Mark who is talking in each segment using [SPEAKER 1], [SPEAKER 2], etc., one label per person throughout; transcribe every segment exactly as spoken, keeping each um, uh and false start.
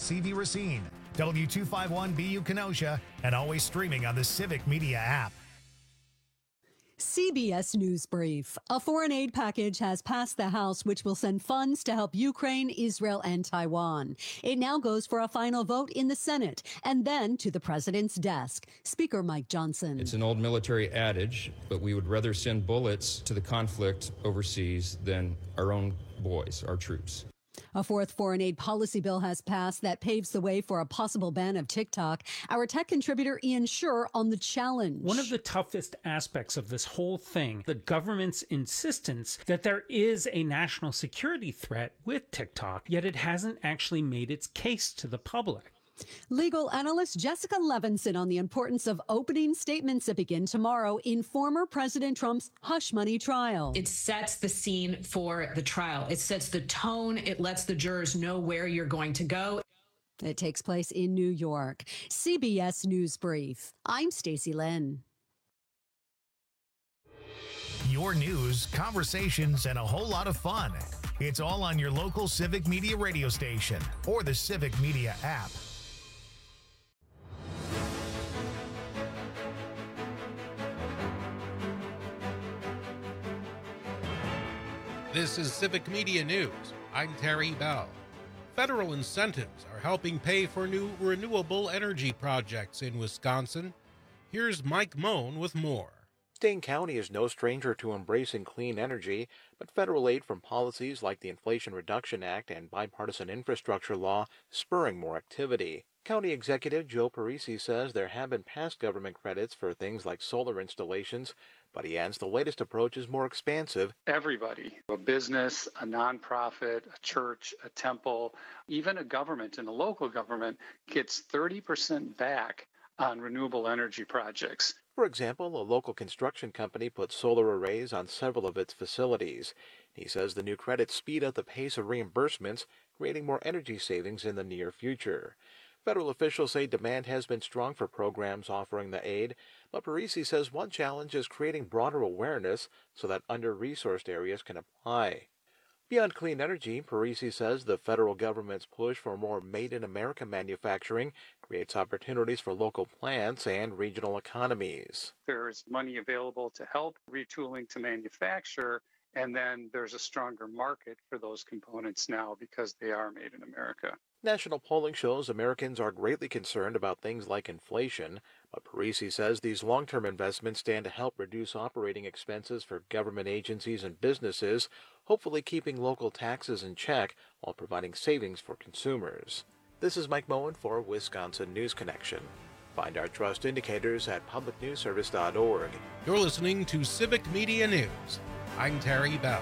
[SPEAKER 1] C V Racine, W two fifty-one B U Kenosha, and always streaming on the Civic Media app.
[SPEAKER 2] C B S News Brief. A foreign aid package has passed the House, which will send funds to help Ukraine, Israel, and Taiwan. It now goes for a final vote in the Senate and then to the president's desk. Speaker Mike Johnson.
[SPEAKER 3] It's an old military adage, but we would rather send bullets to the conflict overseas than our own boys, our troops.
[SPEAKER 2] A fourth foreign aid policy bill has passed that paves the way for a possible ban of TikTok. Our tech contributor Ian Scherr on the challenge.
[SPEAKER 4] One of the toughest aspects of this whole thing, the government's insistence that there is a national security threat with TikTok, yet it hasn't actually made its case to the public.
[SPEAKER 2] Legal analyst Jessica Levinson on the importance of opening statements that begin tomorrow in former President Trump's hush money trial.
[SPEAKER 5] It sets the scene for the trial. It sets the tone. It lets the jurors know where you're going to go.
[SPEAKER 2] It takes place in New York. C B S News Brief. I'm Stacey Lynn.
[SPEAKER 1] Your news, conversations, and a whole lot of fun. It's all on your local Civic Media radio station or the Civic Media app.
[SPEAKER 6] This is Civic Media News. I'm Terry Bell. Federal incentives are helping pay for new renewable energy projects in Wisconsin. Here's Mike Moen with more.
[SPEAKER 7] Dane County is no stranger to embracing clean energy, but federal aid from policies like the Inflation Reduction Act and bipartisan infrastructure law spurring more activity. County Executive Joe Parisi says there have been past government credits for things like solar installations, but he adds the latest approach is more expansive.
[SPEAKER 8] Everybody, a business, a nonprofit, a church, a temple, even a government and a local government gets thirty percent back on renewable energy projects.
[SPEAKER 7] For example, a local construction company put solar arrays on several of its facilities. He says the new credits speed up the pace of reimbursements, creating more energy savings in the near future. Federal officials say demand has been strong for programs offering the aid, but Parisi says one challenge is creating broader awareness so that under-resourced areas can apply. Beyond clean energy, Parisi says the federal government's push for more made-in-America manufacturing creates opportunities for local plants and regional economies.
[SPEAKER 8] There's money available to help retooling to manufacture, and then there's a stronger market for those components now because they are made in America.
[SPEAKER 7] National polling shows Americans are greatly concerned about things like inflation, but Parisi says these long-term investments stand to help reduce operating expenses for government agencies and businesses, hopefully keeping local taxes in check while providing savings for consumers. This is Mike Moen for Wisconsin News Connection. Find our trust indicators at public news service dot org.
[SPEAKER 6] You're listening to Civic Media News. I'm Terry Bell.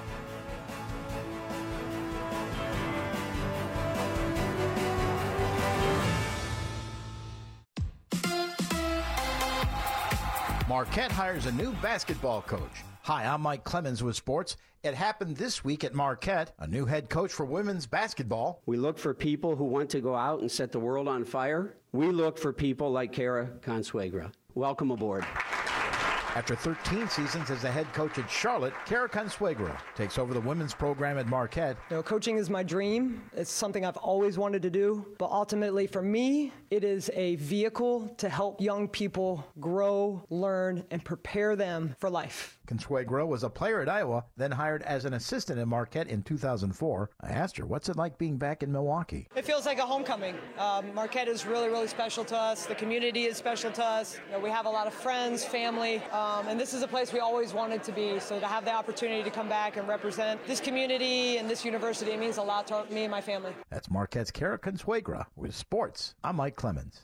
[SPEAKER 9] Marquette hires a new basketball coach. Hi, I'm Mike Clemens with sports. It happened this week at Marquette, a new head coach for women's basketball.
[SPEAKER 10] We look for people who want to go out and set the world on fire. We look for people like Kara Consuegra. Welcome aboard.
[SPEAKER 9] After thirteen seasons as the head coach at Charlotte, Kara Consuegra takes over the women's program at Marquette.
[SPEAKER 11] You know, coaching is my dream. It's something I've always wanted to do. But ultimately, for me, it is a vehicle to help young people grow, learn, and prepare them for life.
[SPEAKER 9] Consuegra was a player at Iowa, then hired as an assistant at Marquette in two thousand four. I asked her, what's it like being back in Milwaukee?
[SPEAKER 11] It feels like a homecoming. Um, Marquette is really, really special to us. The community is special to us. You know, we have a lot of friends, family, um, and this is a place we always wanted to be. So to have the opportunity to come back and represent this community and this university, it means a lot to me and my family.
[SPEAKER 9] That's Marquette's Kara Consuegra with sports. I'm Mike Clemens.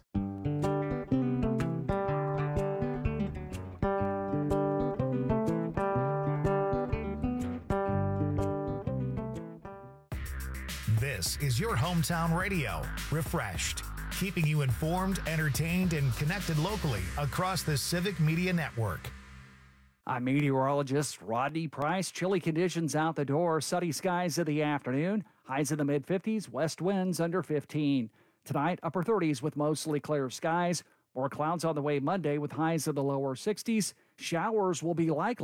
[SPEAKER 1] This is your hometown radio, Refreshed, keeping you informed, entertained, and connected locally across the Civic Media Network.
[SPEAKER 12] I'm meteorologist Rodney Price. Chilly conditions out the door, sunny skies in the afternoon, highs in the mid fifties, west winds under fifteen. Tonight, upper thirties with mostly clear skies. More clouds on the way Monday with highs in the lower sixties. Showers will be likely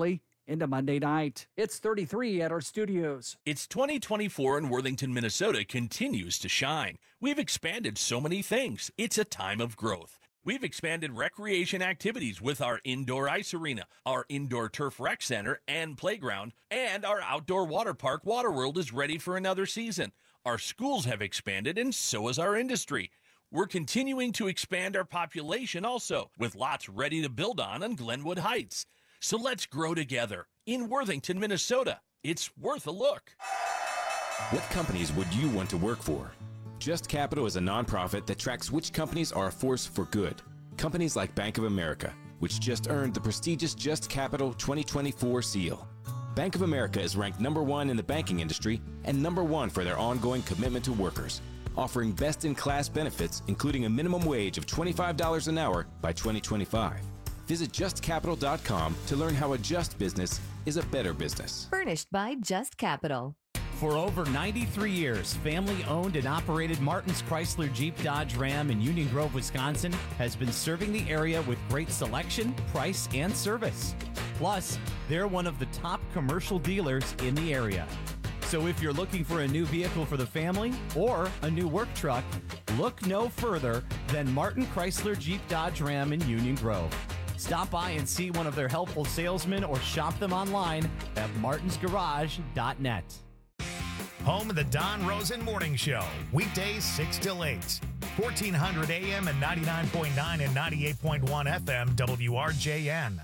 [SPEAKER 12] into Monday night. It's thirty-three at our studios.
[SPEAKER 13] It's twenty twenty-four and Worthington, Minnesota continues to shine. We've expanded so many things. It's a time of growth. We've expanded recreation activities with our indoor ice arena, our indoor turf rec center and playground, and our outdoor water park Waterworld is ready for another season. Our schools have expanded, and so has our industry. We're continuing to expand our population also, with lots ready to build on on Glenwood Heights. So let's grow together. In Worthington, Minnesota, it's worth a look.
[SPEAKER 14] What companies would you want to work for? Just Capital is a nonprofit that tracks which companies are a force for good. Companies like Bank of America, which just earned the prestigious Just Capital twenty twenty-four seal. Bank of America is ranked number one in the banking industry and number one for their ongoing commitment to workers, offering best-in-class benefits, including a minimum wage of twenty-five dollars an hour by twenty twenty-five. Visit just capital dot com to learn how a just business is a better business.
[SPEAKER 15] Furnished by Just Capital.
[SPEAKER 16] For over ninety-three years, family-owned and operated Martin's Chrysler Jeep Dodge Ram in Union Grove, Wisconsin has been serving the area with great selection, price, and service. Plus, they're one of the top commercial dealers in the area. So if you're looking for a new vehicle for the family or a new work truck, look no further than Martin Chrysler Jeep Dodge Ram in Union Grove. Stop by and see one of their helpful salesmen or shop them online at martins garage dot net.
[SPEAKER 1] Home of the Don Rosen Morning Show, weekdays six till eight. fourteen hundred A M and ninety-nine point nine and ninety-eight point one F M W R J N.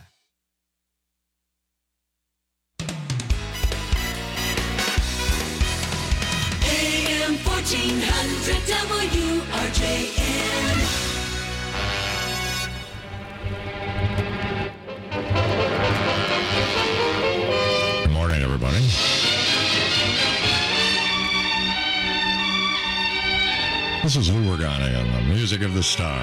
[SPEAKER 17] A M fourteen hundred W R J N.
[SPEAKER 18] Good morning, everybody. This is Lou Ragani on the Music of the Star.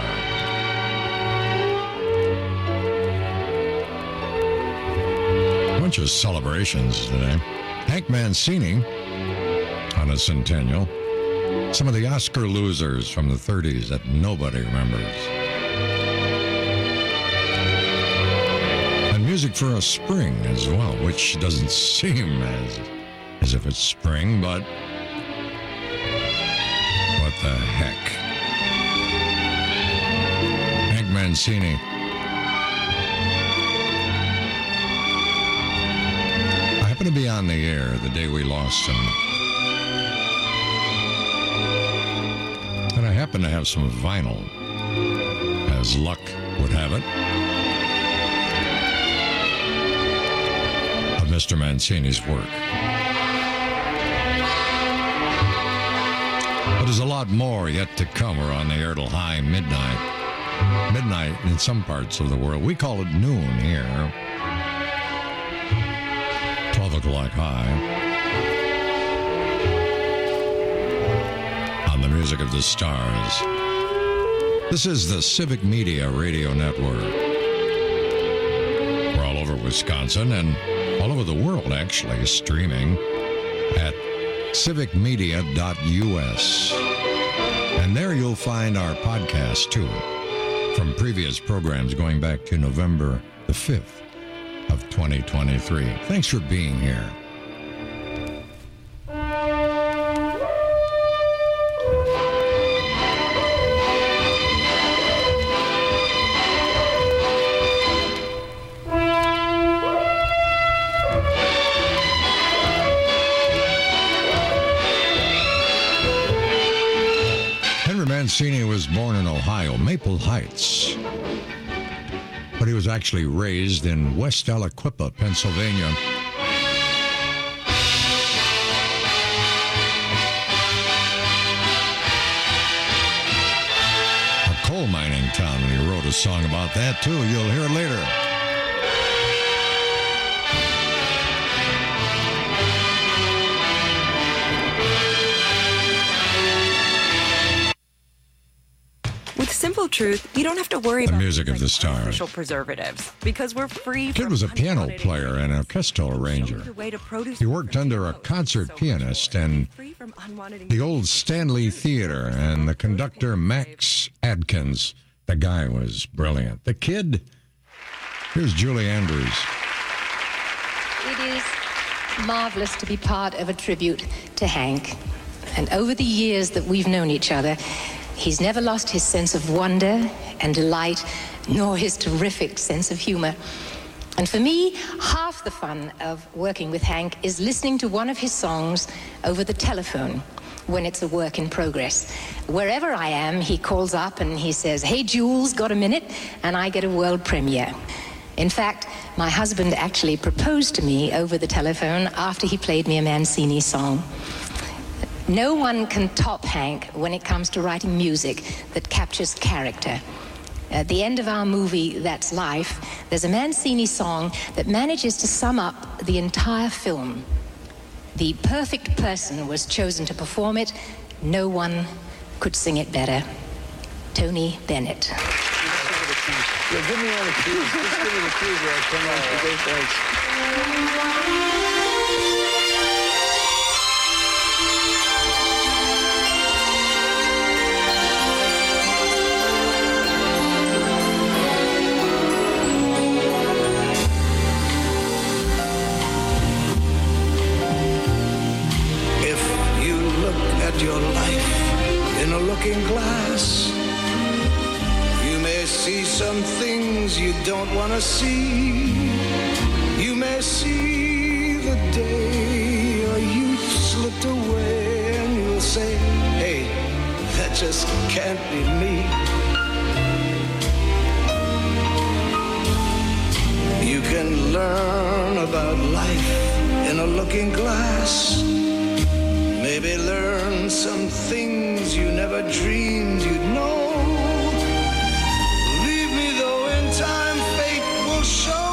[SPEAKER 18] A bunch of celebrations today. Hank Mancini on a centennial. Some of the Oscar losers from the thirties that nobody remembers. And music for a spring as well, which doesn't seem as, as if it's spring, but what the heck? Hank Mancini. I happened to be on the air the day we lost him. And I happened to have some vinyl, as luck would have it, of Mister Mancini's work. But there's a lot more yet to come. We're on the air till high midnight. Midnight in some parts of the world. We call it noon here. twelve o'clock high. On the Music of the Stars. This is the Civic Media Radio Network. We're all over Wisconsin and all over the world, actually, streaming at civic media dot U S. And there you'll find our podcast, too, from previous programs going back to November the fifth of twenty twenty-three. Thanks for being here. Mancini was born in Ohio, Maple Heights, but he was actually raised in West Aliquippa, Pennsylvania. A coal mining town, and he wrote a song about that, too. You'll hear it later.
[SPEAKER 19] Simple Truth, you don't have to worry
[SPEAKER 18] the
[SPEAKER 19] about
[SPEAKER 18] music of the stars.
[SPEAKER 19] Artificial preservatives because we're free.
[SPEAKER 18] The kid
[SPEAKER 19] from
[SPEAKER 18] was a piano player and an orchestral arranger. He worked under a concert pianist and the old Stanley Theater and the conductor Max Adkins. The guy was brilliant. The kid, here's Julie Andrews.
[SPEAKER 20] marvelous to be part of a tribute to Hank. And over the years that we've known each other, he's never lost his sense of wonder and delight, nor his terrific sense of humor. And for me, half the fun of working with Hank is listening to one of his songs over the telephone when it's a work in progress. Wherever I am, he calls up and he says, "Hey, Jules, got a minute?" And I get a world premiere. In fact, my husband actually proposed to me over the telephone after he played me a Mancini song. No one can top Hank when it comes to writing music that captures character. At the end of our movie, That's Life, there's a Mancini song that manages to sum up the entire film. The perfect person was chosen to perform it. No one could sing it better. Tony Bennett.
[SPEAKER 21] Yeah, give me all the keys. Just give me the keys where I come on for those thanks.
[SPEAKER 22] Your life in a looking glass, you may see some things you don't want to see. You may see the day your youth slipped away, and you'll say, "Hey, that just can't be me." You can learn about life in a looking glass. Maybe learn some things you never dreamed you'd know. Believe me, though, in time fate will show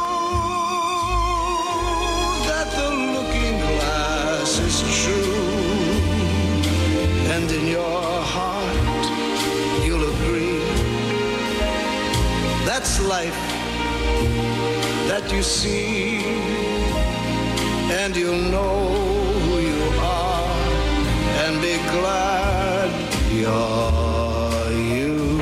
[SPEAKER 22] that the looking glass is true. And in your heart, you'll agree. That's life that you see. And you'll know who you are. And be glad you're you.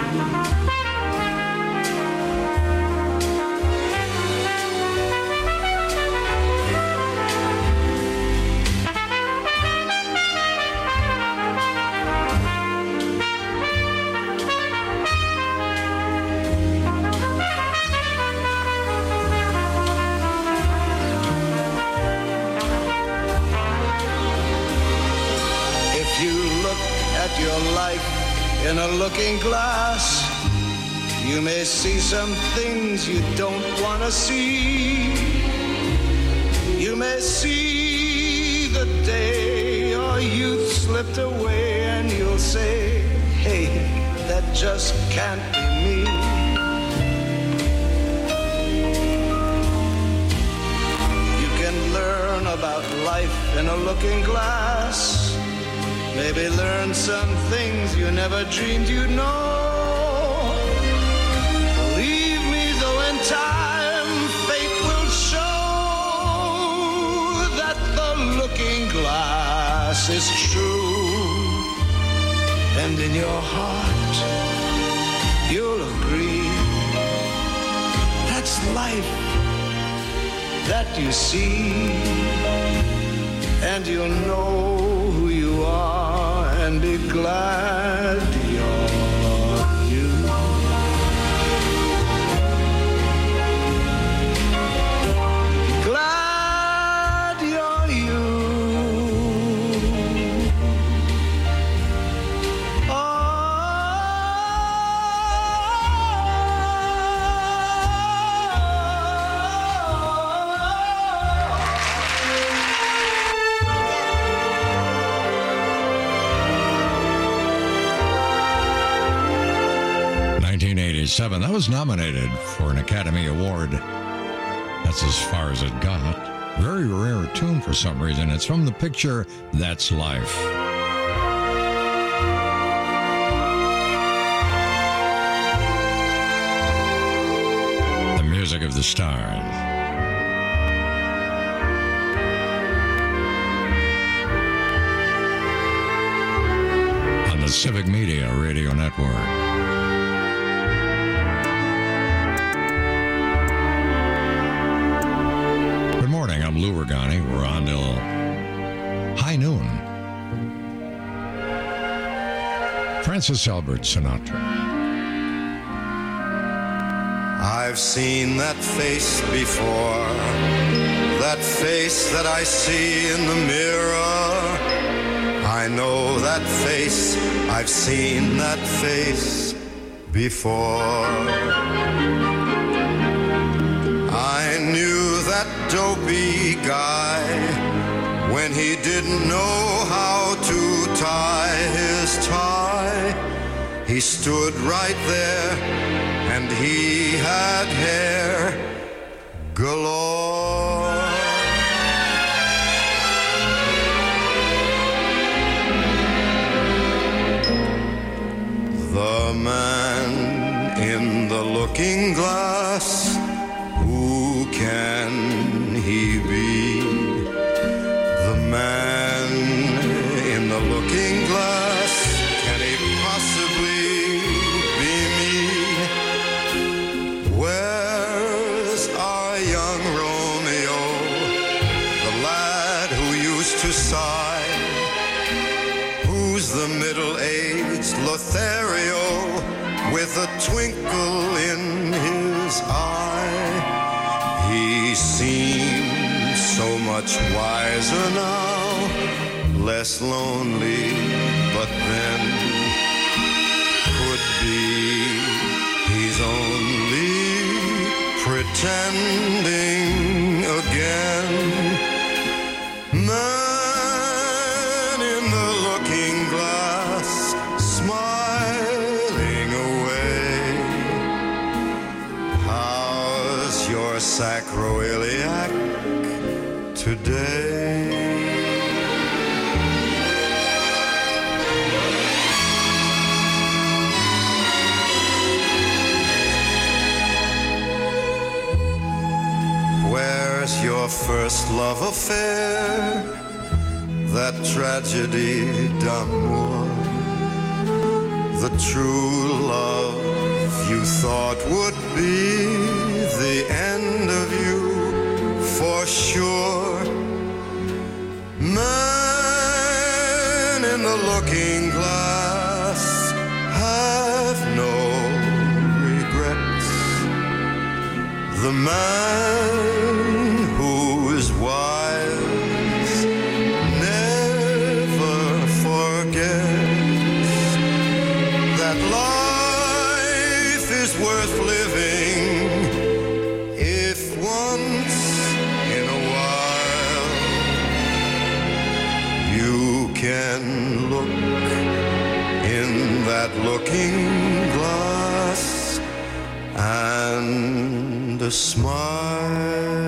[SPEAKER 22] Your life in a looking glass, you may see some things you don't want to see. You may see the day your youth slipped away, and you'll say, "Hey, that just can't be me." You can learn about life in a looking glass. Maybe learn some things you never dreamed you'd know. Believe me, though, in time, fate will show that the looking glass is true. And in your heart, you'll agree. That's life that you see. And you'll know who you are and be glad you're you. Glad you're you.
[SPEAKER 18] nineteen eighty-seven, that was nominated for an Academy Award. That's as far as it got. Very rare tune for some reason. It's from the picture That's Life. The music of the stars. On the Civic Media Radio Network. I'm Lou Ragani. We're on Francis Albert Sinatra.
[SPEAKER 22] I've seen that face before, that face that I see in the mirror. I know that face, I've seen that face before. I knew that dopey guy when he didn't know how to tie his tie. He stood right there and he had hair galore. The man in the looking glass, who can he be? The man in the looking glass, can he possibly be me? Where's our young Romeo, the lad who used to sigh? Who's the middle-aged Lothario with a twinkle in his eye? He seems so much wiser now, less lonely, but then could be he's only pretending again. Man in the looking glass, smiling away. How's your sacroiliac today? Where's your first love affair? That tragedy d'amour, the true love you thought would be the end of you for sure. Man in the looking glass, have no regrets. The man who is wise never forgets that life is worth living if once in a while you can look in that looking glass and a smile.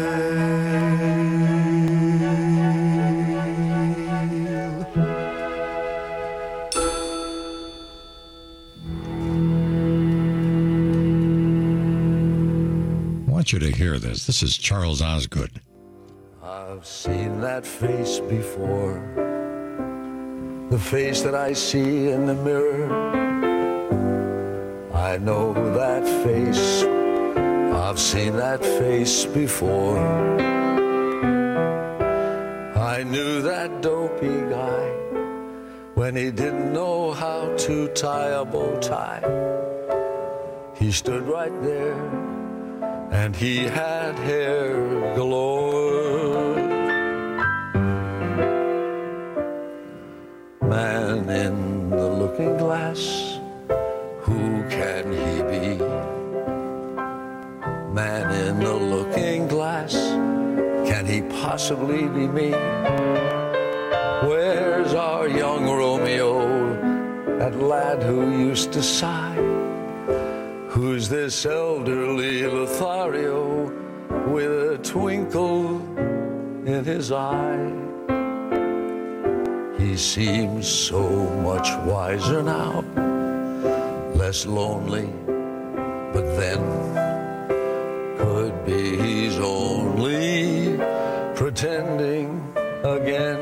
[SPEAKER 18] I want you to hear this. This is Charles Osgood.
[SPEAKER 21] I've seen that face before, the face that I see in the mirror. I know that face, I've seen that face before. I knew that dopey guy when he didn't know how to tie a bow tie. He stood right there and he had hair galore. Man in the looking glass, who can he be? Man in the looking glass, can he possibly be me? Where's our young Romeo, that lad who used to sigh? Who's this elderly Lothario with a twinkle in his eye? He seems so much wiser now, less lonely, but then could be he's only pretending again.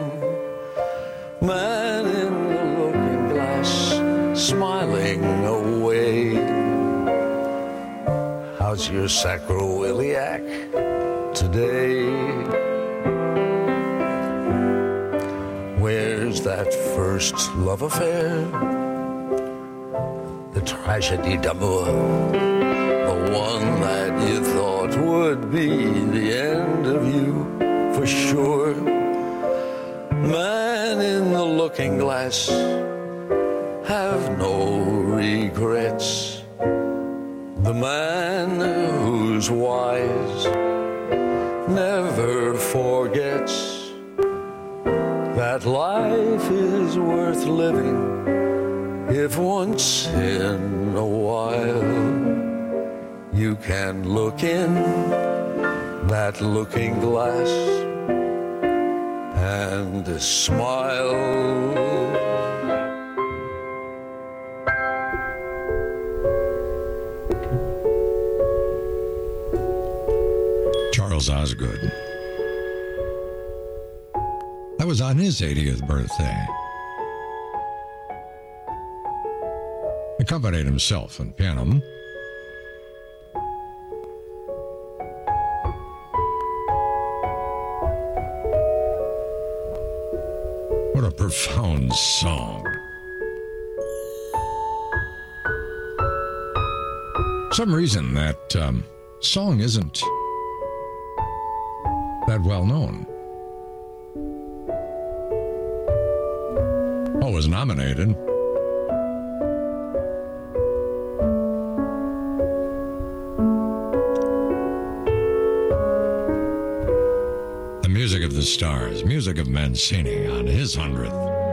[SPEAKER 21] Man in the looking glass, smiling away. How's your sacroiliac today? Where's that first love affair? tragedy d'amour, the one that you thought would be the end of you for sure. Man in the looking glass, have no regrets. The man who's wise never forgets that life is worth living if once in a while you can look in that looking glass and smile.
[SPEAKER 18] Charles Osgood. That was on his eightieth birthday. Accompanied himself on piano. What a profound song. For some reason that um, song isn't that well known. Oh, it was nominated. The Music of the Stars, music of Mancini on his hundredth.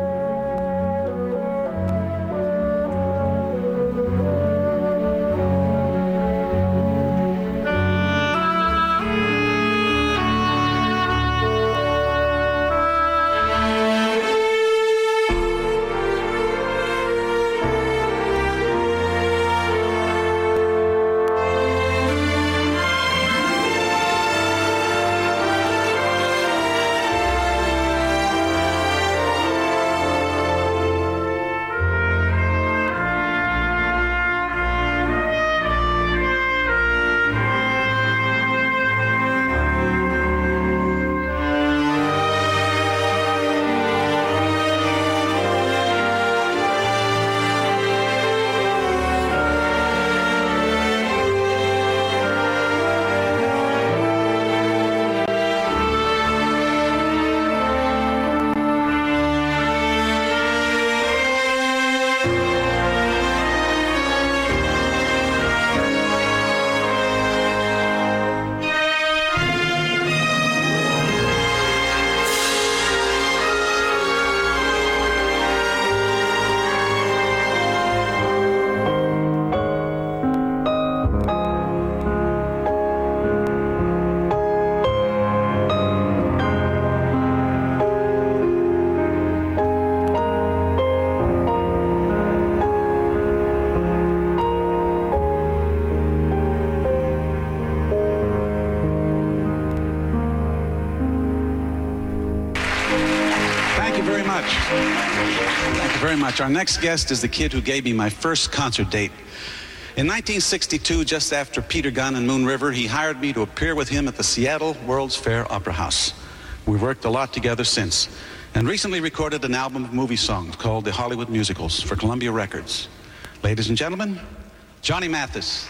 [SPEAKER 3] Our next guest is the kid who gave me my first concert date. In nineteen sixty-two, just after Peter Gunn and Moon River, he hired me to appear with him at the Seattle World's Fair Opera House. We've worked a lot together since, and recently recorded an album of movie songs called The Hollywood Musicals for Columbia Records. Ladies and gentlemen, Johnny Mathis.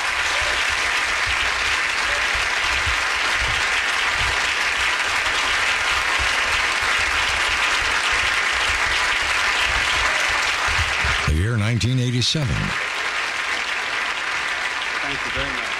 [SPEAKER 18] Year nineteen eighty-seven.
[SPEAKER 4] Thank you very much.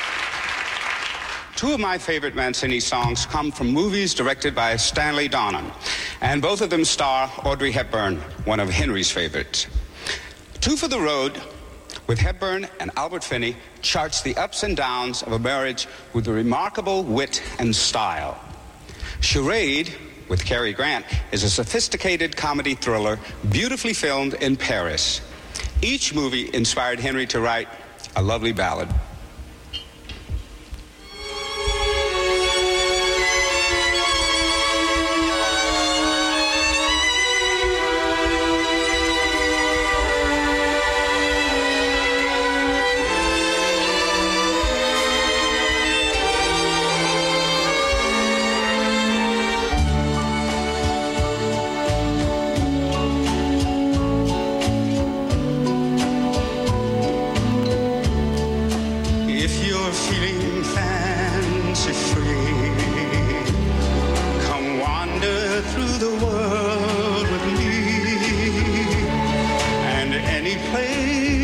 [SPEAKER 4] Two of my favorite Mancini songs come from movies directed by Stanley Donen, and both of them star Audrey Hepburn, one of Henry's favorites. Two for the Road, with Hepburn and Albert Finney, charts the ups and downs of a marriage with a remarkable wit and style. Charade, with Cary Grant, is a sophisticated comedy thriller beautifully filmed in Paris. Each movie inspired Henry to write a lovely ballad.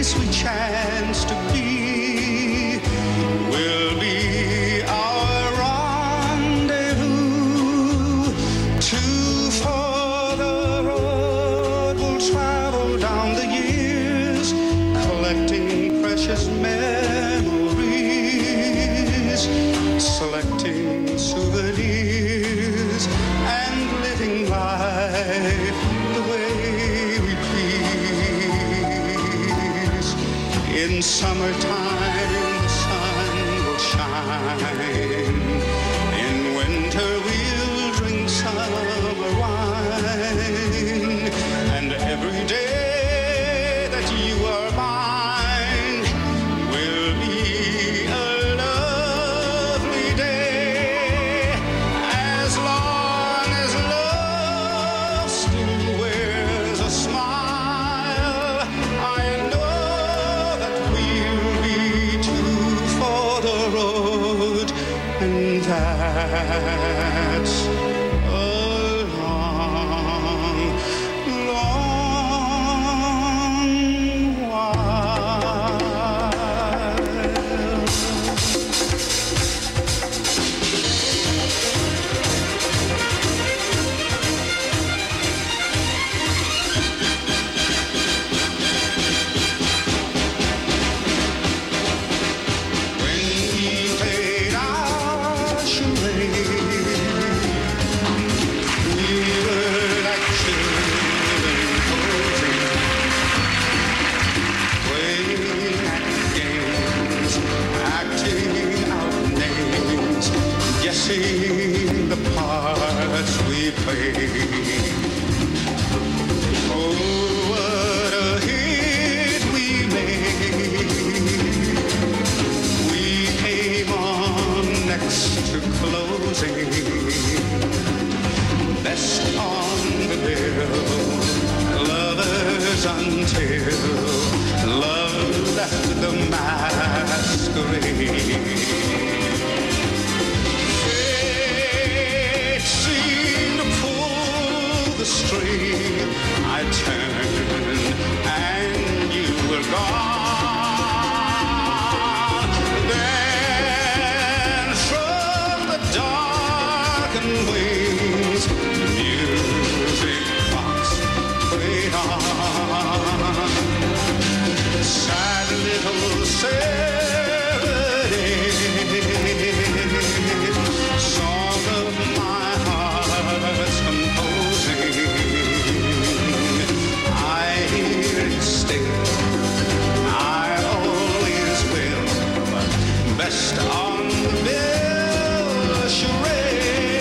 [SPEAKER 22] place we chance to be will be our rendezvous. Two for the road will travel down the years, collecting precious memories, selecting souvenirs, and living life the way we please. In summertime, the sun will shine. In winter, we'll drink summer wine. And every day that you are mine will be a lovely day. As long as love still wears a smile, I know that we'll be two for the road, and that's a long, long while. When we played our charade, we were like children cozy, playing at games, acting out names, guessing the parts we played. Oh, what a hit we made. We came on next to closing, best on the bill, lovers until love left the masquerade. Fate seemed to pull the string. I turned and you were gone. Then from the darkened wings, the music box played on. Sad little serenade, song of my heart's composing. I hear it still, I always will, best on the bill charade.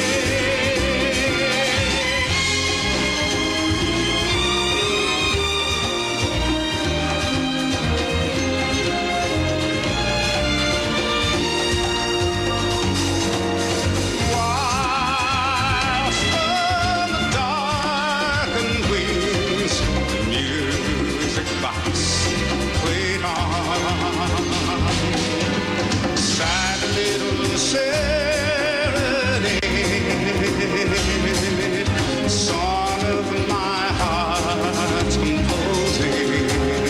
[SPEAKER 22] While from the darkened wings, the music box played on. Sad little serenade, song of my heart's composing.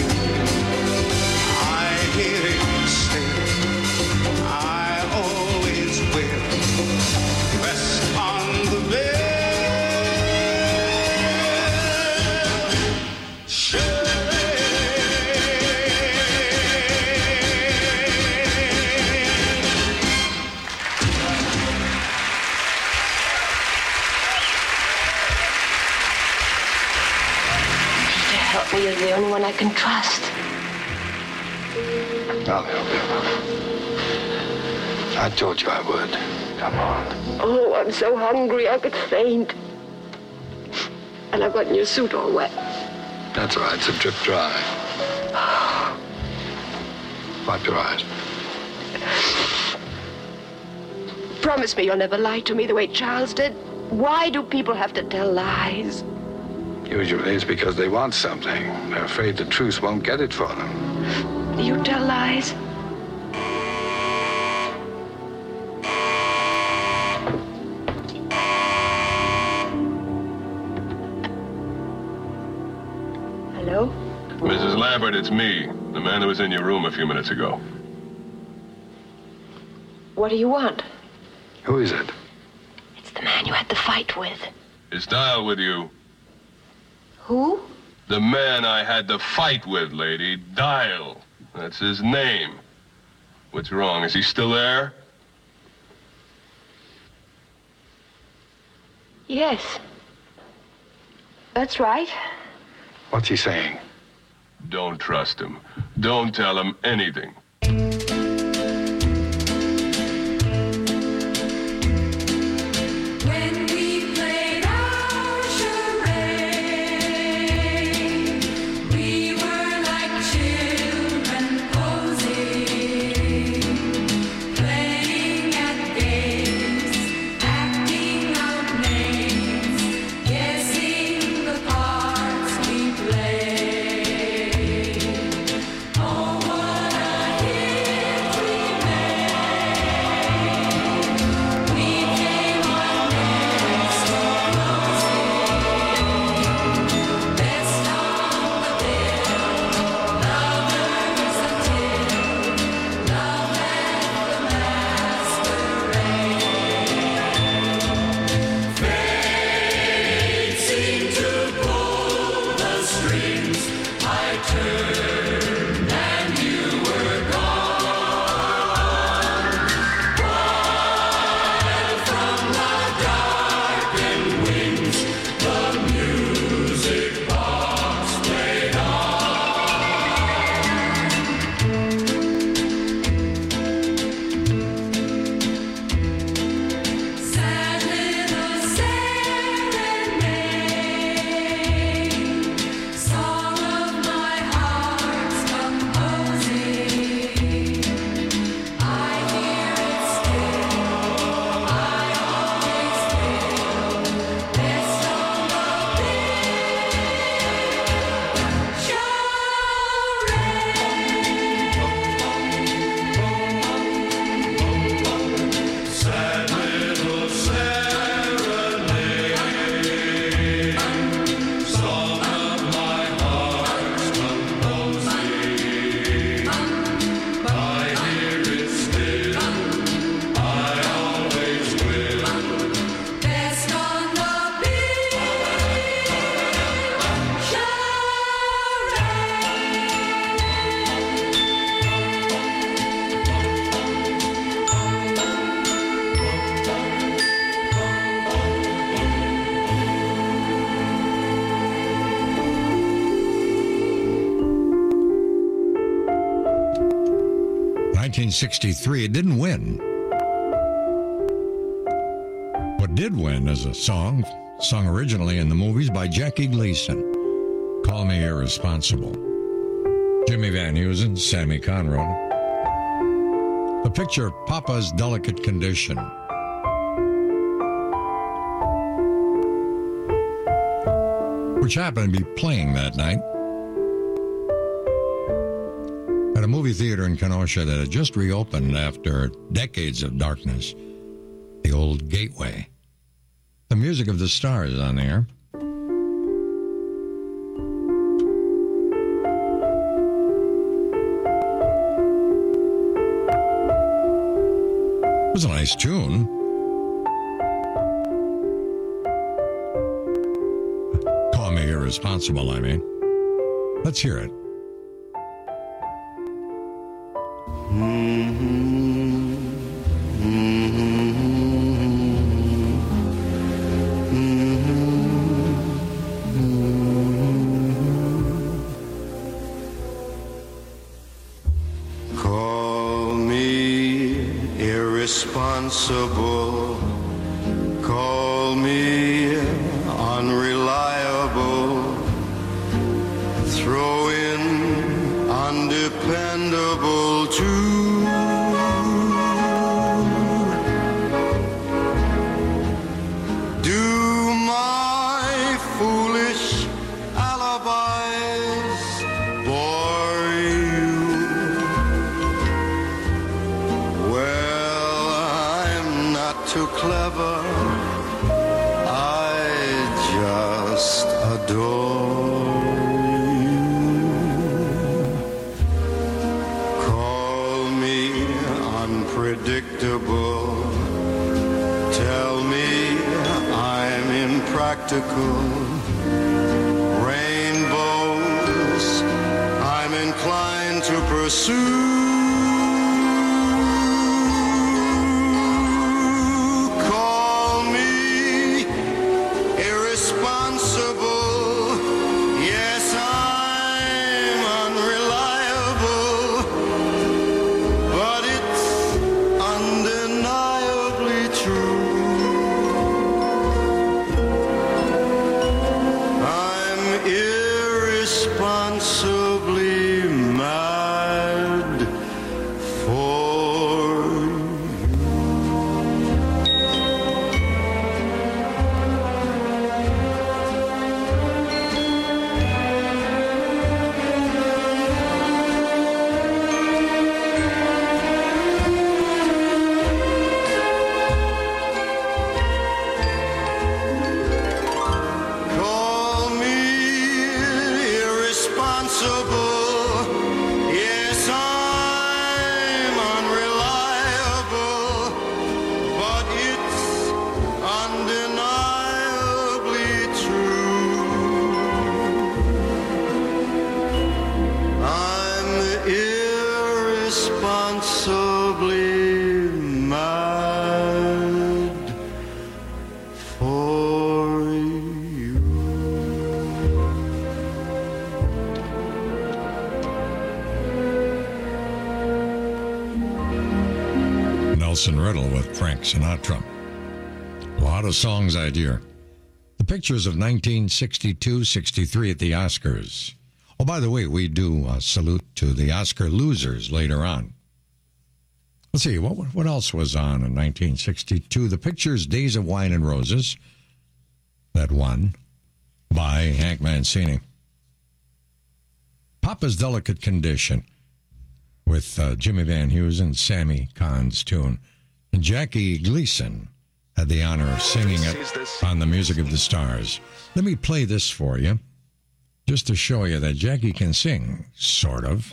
[SPEAKER 22] I hear it still, I always will, rest on the bill
[SPEAKER 2] Help me, you're the only one I can trust.
[SPEAKER 5] I'll help you. I told you I would. Come on.
[SPEAKER 2] Oh, I'm so hungry I could faint. And I've gotten your suit all wet.
[SPEAKER 5] That's all right. It's a drip dry. Wipe your eyes.
[SPEAKER 2] Promise me you'll never lie to me the way Charles did. Why do people have to tell lies?
[SPEAKER 5] Usually it's because they want something. They're afraid the truth won't get it for them.
[SPEAKER 2] You tell lies?
[SPEAKER 5] Missus Lambert, it's me.
[SPEAKER 7] The man who was in your room a few minutes ago.
[SPEAKER 2] What do you want?
[SPEAKER 5] Who is it?
[SPEAKER 2] It's the man you had the fight with.
[SPEAKER 7] Is Dial with you?
[SPEAKER 2] Who?
[SPEAKER 7] The man I had the fight with, lady. Dial. That's his name. What's wrong? Is he still there?
[SPEAKER 2] Yes. That's right.
[SPEAKER 5] What's he saying?
[SPEAKER 7] Don't trust him. Don't tell him anything.
[SPEAKER 17] When we played our charade, we were like children posing, playing at games, acting out names, guessing the parts we played. Oh, what a hit we made. We came on next to closing, best on the bill, lovers until love left the masquerade. Fate seemed to pull the strings. I turned and you were gone. While from the darkened wings the music box played on. Sad little serenade, song of my heart's composing. I hear it still, I always will. Best on the bill. Sad little serenade, song of my heart's composing. I hear it still, I always will. Best on the
[SPEAKER 18] nineteen sixty-three, it didn't win. What did win is a song sung originally in the movies by Jackie Gleason, Call Me Irresponsible. Jimmy Van Heusen, Sammy Conrad. The picture, Papa's Delicate Condition. Which happened to be playing that night at a movie theater in Kenosha that had just reopened after decades of darkness, the old Gateway. The music of the stars on the air. It was a nice tune. Call Me Irresponsible, I mean. Let's hear it.
[SPEAKER 22] Call me irresponsible. Call me unreliable. Throw in undependable too. Do my foolish alibis bore you? Well, I'm not too clever. I just adore you. practical. Rainbows I'm inclined to pursue. Call me irresponsible. Yes, I'm unreliable, but it's undeniably true. I'm irresponsibly mad for Call me irresponsible. Yes, I'm unreliable, but it's undeniably true. I'm irresponsibly mad for you.
[SPEAKER 18] Nelson Riddle with Frank Sinatra. A lot of songs I'd hear. The pictures of nineteen sixty-two sixty-three at the Oscars. Oh, by the way, we do a salute to the Oscar losers later on. Let's see, what what else was on in nineteen sixty-two? The pictures Days of Wine and Roses, that won, by Hank Mancini. Papa's Delicate Condition, with uh, Jimmy Van Heusen, Sammy Kahn's tune. And Jackie Gleason had the honor of singing it on The Music of the Stars. Let me play this for you, just to show you that Jackie can sing, sort of.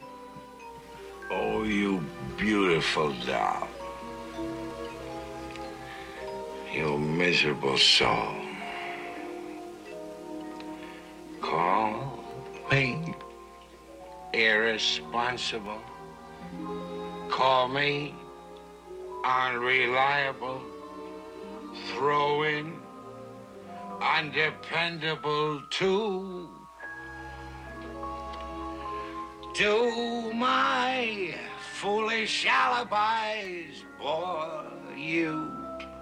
[SPEAKER 6] Oh, you beautiful doll. You miserable soul. Call me irresponsible. Call me unreliable. Throw in undependable too. Do my foolish alibis bore you?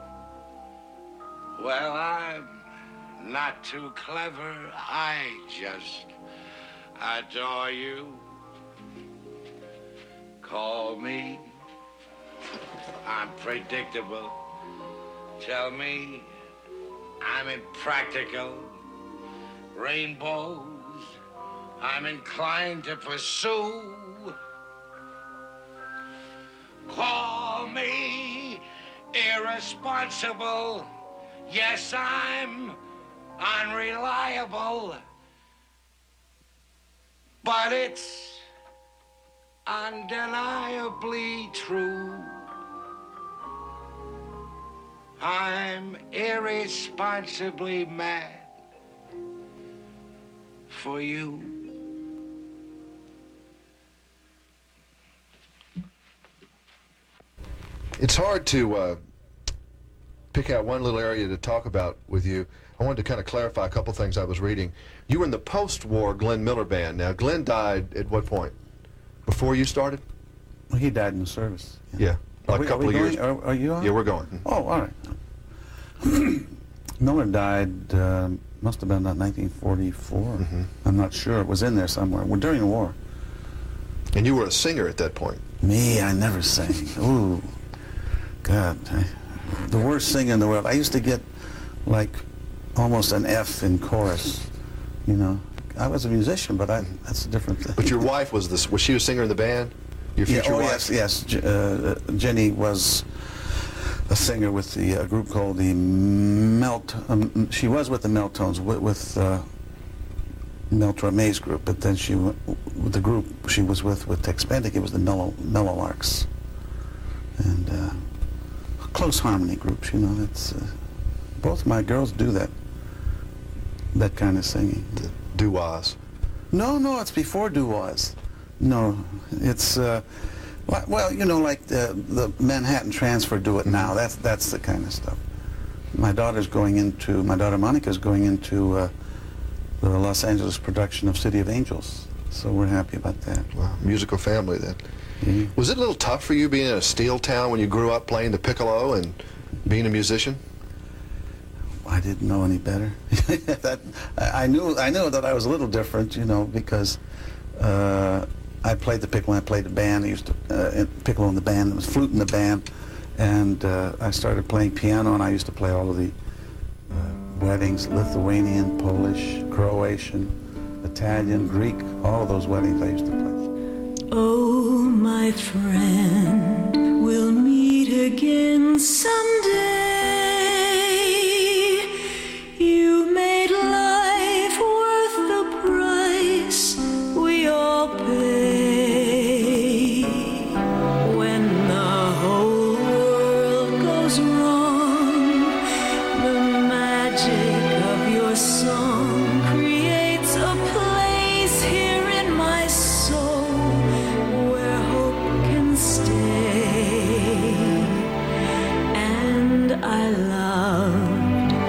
[SPEAKER 6] Well, I'm not too clever. I just adore you. Call me unpredictable. Tell me I'm impractical. Rainbows I'm inclined to pursue. Call me irresponsible. Yes, I'm unreliable, but it's undeniably true. I'm irresponsibly mad for you.
[SPEAKER 8] It's hard to uh, pick out one little area to talk about with you. I wanted to kind of clarify a couple things I was reading. You were in the post-war Glenn Miller Band. Now, Glenn died at what point? Before you started?
[SPEAKER 23] Well, he died in the service.
[SPEAKER 8] Yeah,
[SPEAKER 23] Are
[SPEAKER 8] like
[SPEAKER 23] we-
[SPEAKER 8] a couple
[SPEAKER 23] are
[SPEAKER 8] of
[SPEAKER 23] we
[SPEAKER 8] years.
[SPEAKER 23] going? Are- are you on?
[SPEAKER 8] Yeah, we're going.
[SPEAKER 23] Oh, all right. Miller died, uh, must have been about nineteen forty-four.
[SPEAKER 8] Mm-hmm.
[SPEAKER 23] I'm not sure. It was in there somewhere. Well, during the war.
[SPEAKER 8] And you were a singer at that point.
[SPEAKER 23] Me, I never sang. Ooh, God. I, the worst singer in the world. I used to get, like, almost an F in chorus, you know. I was a musician, but I, that's a different thing.
[SPEAKER 8] But your wife was this. Was she a singer in the band? Your
[SPEAKER 23] Yeah,
[SPEAKER 8] future
[SPEAKER 23] oh,
[SPEAKER 8] wife?
[SPEAKER 23] yes, yes. J- uh, Jenny was a singer with the uh, group called the Melt. Um, she was with the Meltones, with, with uh, Meltra May's group, but then she went with the group she was with with Tex Bendick. It was the Mellow Mellowarks, and uh, a close harmony groups. You know, that's uh, both my girls do that. that kind of singing.
[SPEAKER 8] The doo-wahs.
[SPEAKER 23] No, no, it's before doo-wahs. No, it's, uh, well, you know, like the, the Manhattan Transfer do it now. That's, that's the kind of stuff. My daughter's going into, my daughter Monica's going into uh, the Los Angeles production of City of Angels. So we're happy about that.
[SPEAKER 8] Wow, musical family then.
[SPEAKER 23] Mm-hmm.
[SPEAKER 8] Was it a little tough for you being in a steel town when you grew up playing the piccolo and being a musician?
[SPEAKER 23] I didn't know any better. that, I, I knew I knew that I was a little different, you know, because uh, I played the piccolo, I played the band, I used to, uh, piccolo in the band, there was flute in the band, and uh, I started playing piano, and I used to play all of the uh, weddings, Lithuanian, Polish, Croatian, Italian, Greek, all of those weddings I used to play.
[SPEAKER 17] Oh, my friend, we'll meet again someday. You made life worth the price we all pay. When the whole world goes wrong, the magic of your song creates a place here in my soul where hope can stay. And I love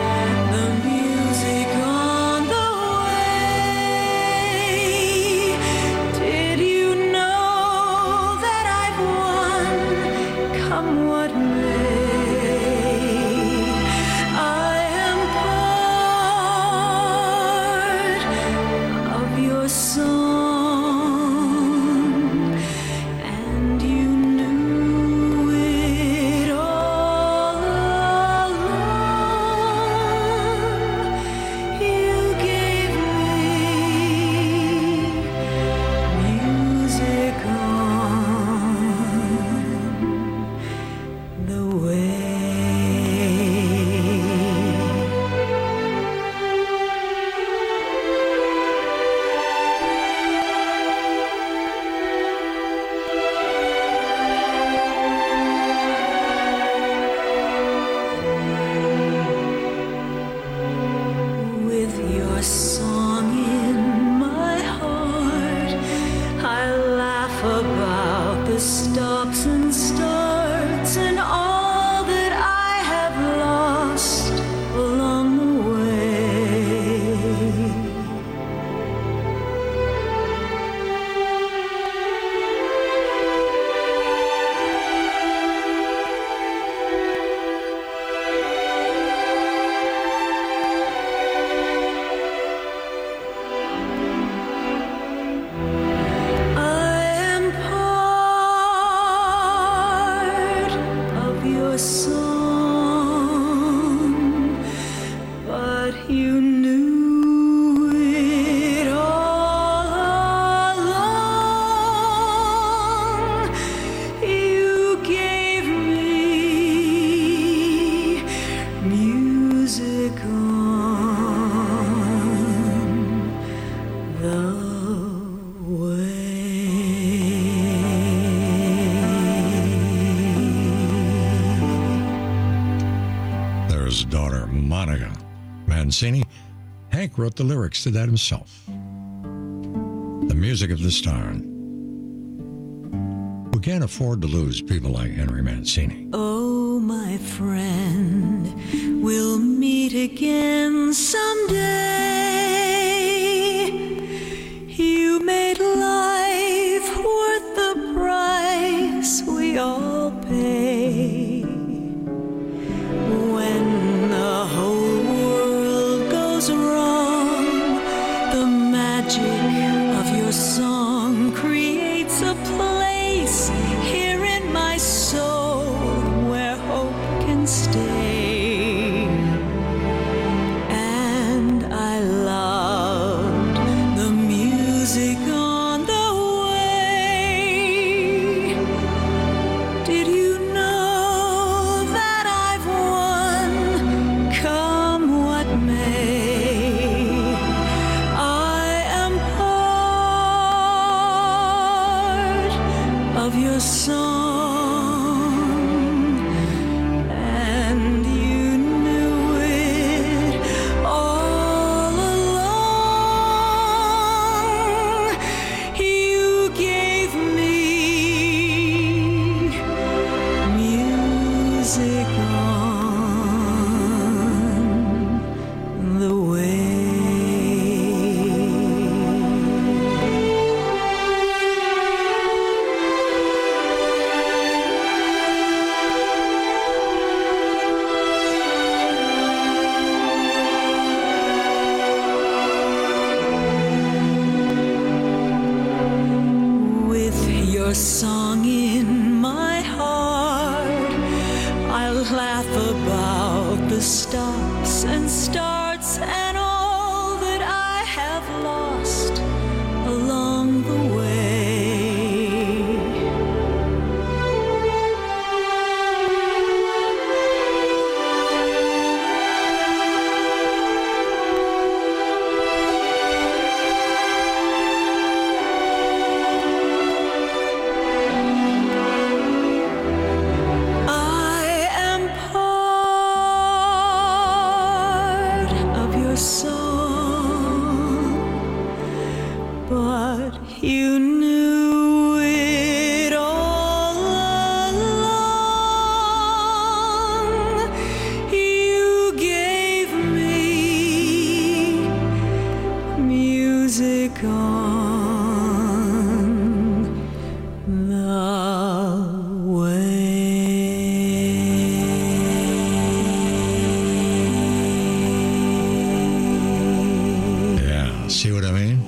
[SPEAKER 18] Mancini. Hank wrote the lyrics to that himself. The music of this town. We can't afford to lose people like Henry Mancini.
[SPEAKER 17] Oh, my friend, we'll meet again someday. You made life worth the price we all pay. When the whole wrong, the magic of your song creates a place here in my soul where hope can stay. And I loved the music on the way. Did you know that I've won, come what may? Of your song, and you knew it all along.
[SPEAKER 9] song in my heart. I'll laugh about the stops and starts and all that I have lost along the way. You knew it all along. You gave me music on the way.
[SPEAKER 18] Yeah, see what I mean?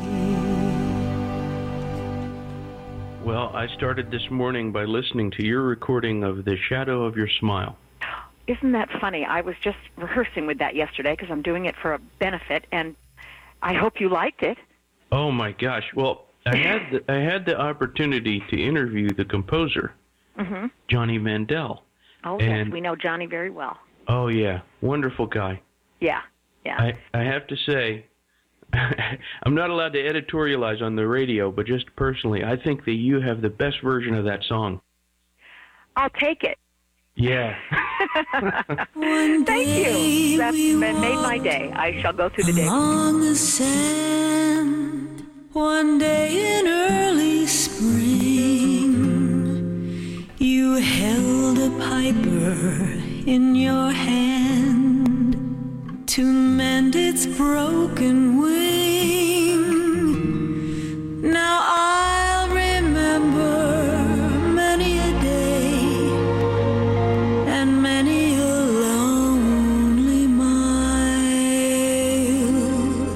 [SPEAKER 10] Well, I started this morning by listening to your recording of The Shadow of Your Smile.
[SPEAKER 11] Isn't that funny? I was just rehearsing with that yesterday because I'm doing it for a benefit, and I hope you liked it.
[SPEAKER 10] Oh my gosh! Well, I had the, I had the opportunity to interview the composer,
[SPEAKER 11] Mm-hmm.
[SPEAKER 10] Johnny Mandel.
[SPEAKER 11] Oh, yes,
[SPEAKER 10] And-
[SPEAKER 11] we know Johnny very well.
[SPEAKER 10] Oh yeah, wonderful guy.
[SPEAKER 11] Yeah, yeah.
[SPEAKER 10] I I have to say, I'm not allowed to editorialize on the radio, but just personally, I think that you have the best version of that song.
[SPEAKER 11] I'll take it.
[SPEAKER 10] Yeah.
[SPEAKER 11] Thank you. That's made my day. I shall go through the day.
[SPEAKER 9] Along the sand, one day in early spring, you held a piper in your hand to mend its broken wing. Now I'll remember many a day and many a lonely mile.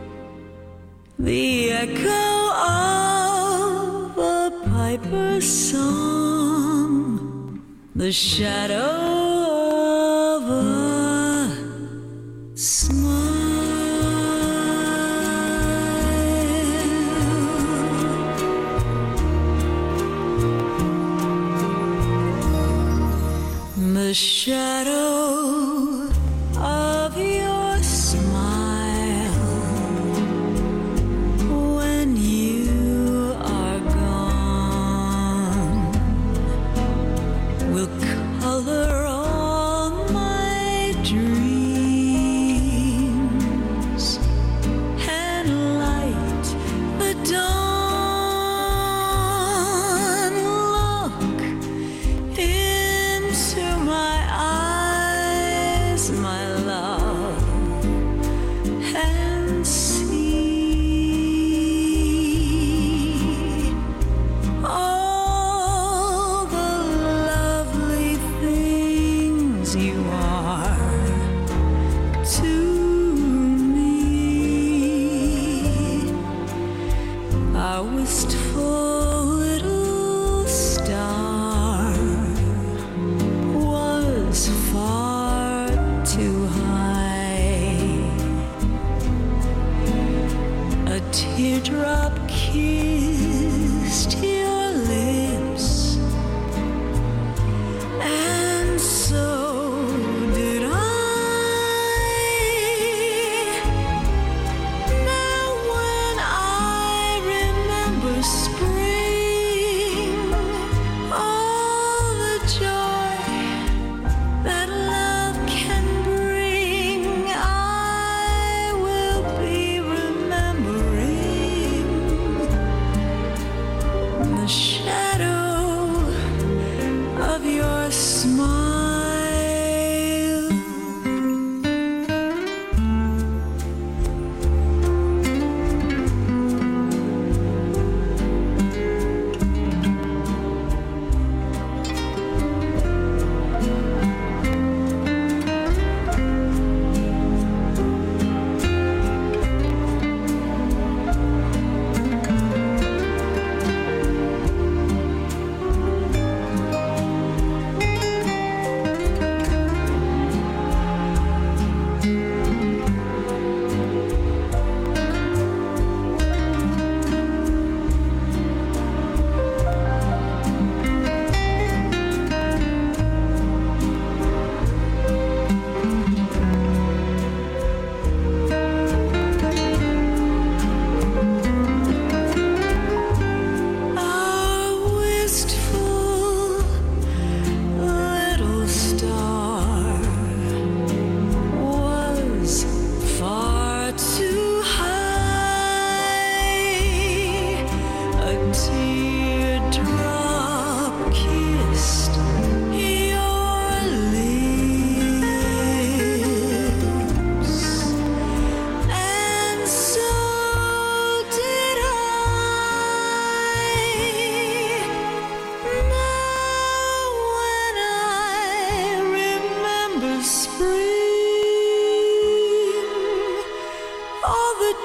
[SPEAKER 9] The echo of a piper's song, the shadow of a smile. The shadow of your smile when you are gone will color all my dreams and light the dawn. Look into my eyes,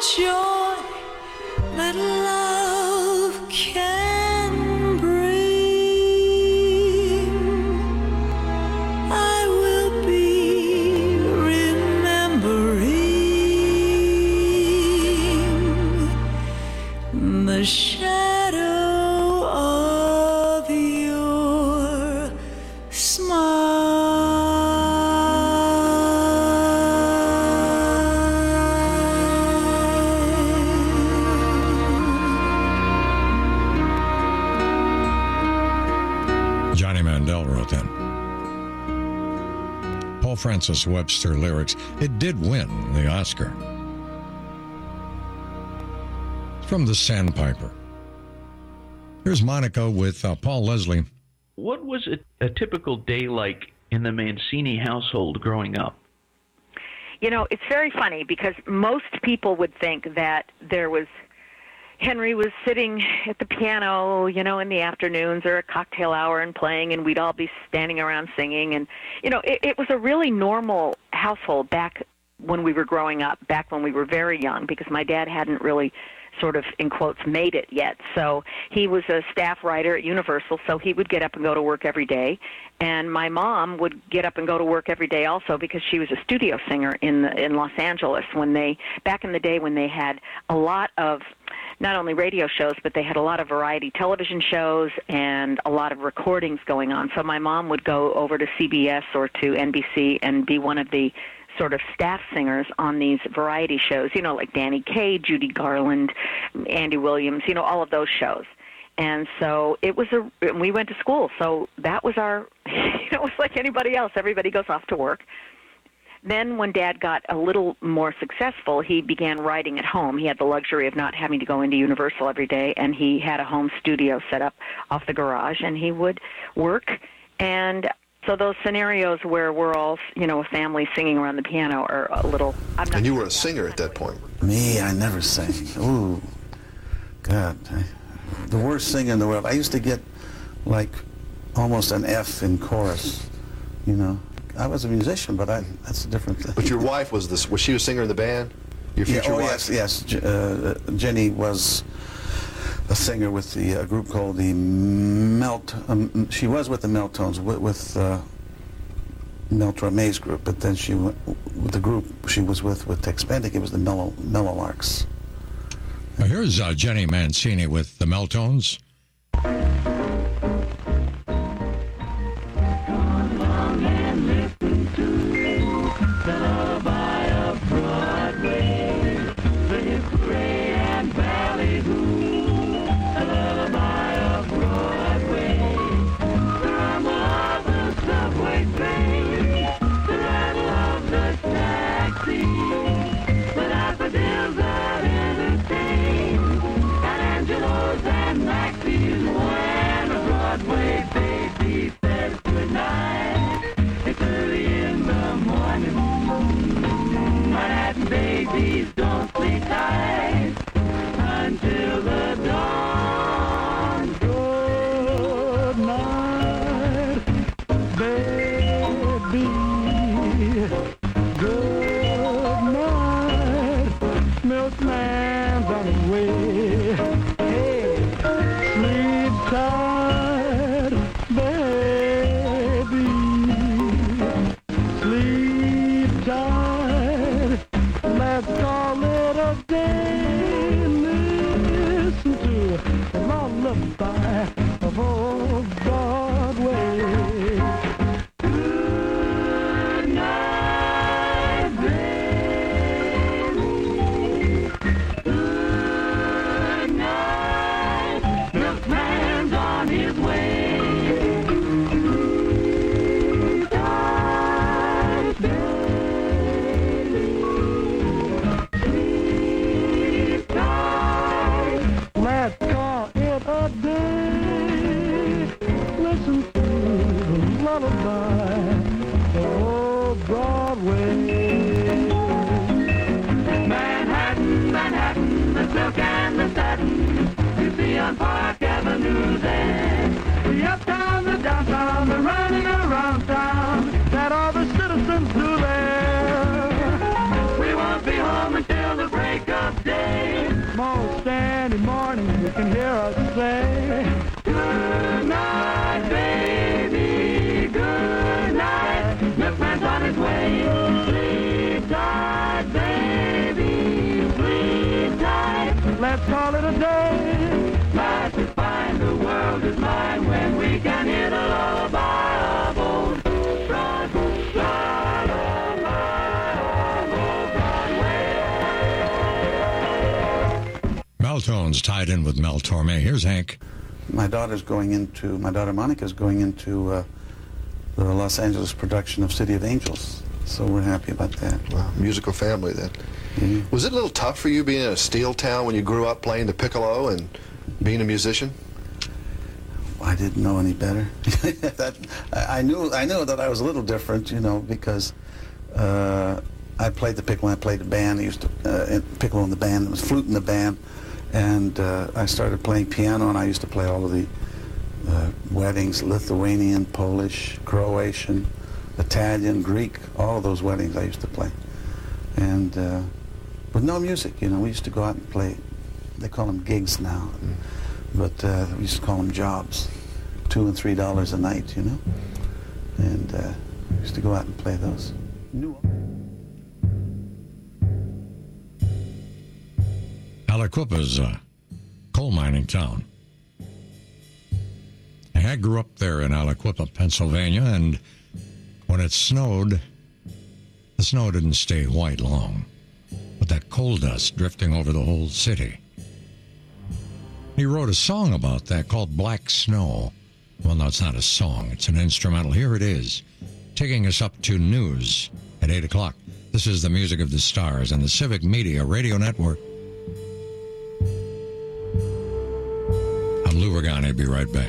[SPEAKER 9] joy that love can bring. I will be remembering the shadow of your
[SPEAKER 18] Johnny Mandel wrote that. Paul Francis Webster lyrics. It did win the Oscar. From the Sandpiper. Here's Monica with uh, Paul Leslie.
[SPEAKER 10] What was a, a typical day like in the Mancini household growing up?
[SPEAKER 11] You know, it's very funny because most people would think that there was Henry was sitting at the piano, you know, in the afternoons or a cocktail hour and playing, and we'd all be standing around singing. And, you know, it, it was a really normal household back when we were growing up, back when we were very young, because my dad hadn't really sort of, in quotes, made it yet. So he was a staff writer at Universal, so he would get up and go to work every day. And my mom would get up and go to work every day also because she was a studio singer in the, in Los Angeles when they, back in the day when they had a lot of not only radio shows, but they had a lot of variety television shows and a lot of recordings going on. So my mom would go over to C B S or to N B C and be one of the sort of staff singers on these variety shows, you know, like Danny Kaye, Judy Garland, Andy Williams, you know, all of those shows. And so it was a, we went to school, so that was our, you know, it was like anybody else. Everybody goes off to work. Then when Dad got a little more successful, he began writing at home. He had the luxury of not having to go into Universal every day, and he had a home studio set up off the garage, and he would work. And so those scenarios where we're all, you know, a family singing around the piano are a little... I'm not
[SPEAKER 8] and you were a singer at that point.
[SPEAKER 23] Me, I never sang. Ooh, God. I, the worst singer in the world. I used to get, like, almost an F in chorus, you know. I was a musician, but I, that's a different thing.
[SPEAKER 8] But your wife was this, was she a singer in the band? Your future
[SPEAKER 23] yeah, oh,
[SPEAKER 8] wife?
[SPEAKER 23] Yes, yes. Uh, Jenny was a singer with the a group called the Melt. Um, she was with the Meltones, with, with uh, Meltra May's group, but then she went with the group she was with with Tex Bendick. It was the Mellow Mellolarks.
[SPEAKER 18] Now here's uh, Jenny Mancini with the Meltones.
[SPEAKER 9] Babies don't sleep tight until the dawn. Good night, baby. Good night, milkman's on the way. Hey, sleep tight, baby. Sleep tight. Let's call it a day. Listen to the lullaby of old Broadway. Good night, baby. Good night. Milkman's on his way. Good night, baby. Let's call it a day. Listen to the lullaby of old Broadway. Manhattan, Manhattan, the silk and the satin you see on Park Avenue there. The uptown, the downtown, the running around town that all the citizens do there. We won't be home until the break of day.
[SPEAKER 18] Meltones tied in with Mel Torme. Here's Hank.
[SPEAKER 23] My daughter's going into, my daughter Monica's going into uh, the Los Angeles production of City of Angels. So we're happy about that.
[SPEAKER 8] Wow, musical family then. Mm-hmm. Was it a little tough for you being in a steel town when you grew up playing the piccolo and being a musician?
[SPEAKER 23] I didn't know any better. that, I knew I knew that I was a little different, you know, because uh, I played the piccolo, I played the band, I used to, uh, piccolo in the band, there was flute in the band, and uh, I started playing piano, and I used to play all of the uh, weddings, Lithuanian, Polish, Croatian, Italian, Greek, all of those weddings I used to play. And uh, with no music, you know, we used to go out and play, they call them gigs now, but uh, we used to call them jobs, two and three dollars a night, you know, and uh, we used to go out and play those. New
[SPEAKER 18] Aliquippa's a coal mining town. I grew up there in Aliquippa, Pennsylvania, and when it snowed, the snow didn't stay white long, but that coal dust drifting over the whole city. He wrote a song about that called Black Snow. Well, no, it's not a song. It's an instrumental. Here it is, taking us up to news at eight o'clock. This is the Music of the Stars on the Civic Media Radio Network. I'm Lou Regani. Be right back.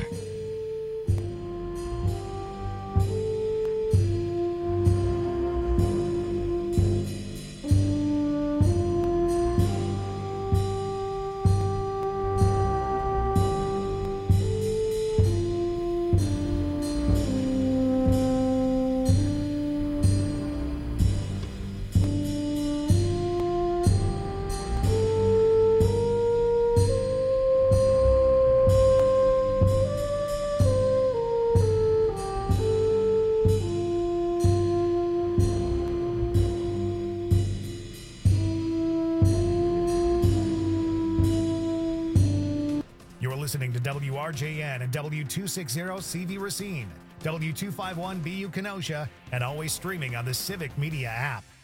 [SPEAKER 1] Listening to W R J N and W two sixty C V Racine, W two fifty-one B U Kenosha, and always streaming on the Civic Media app.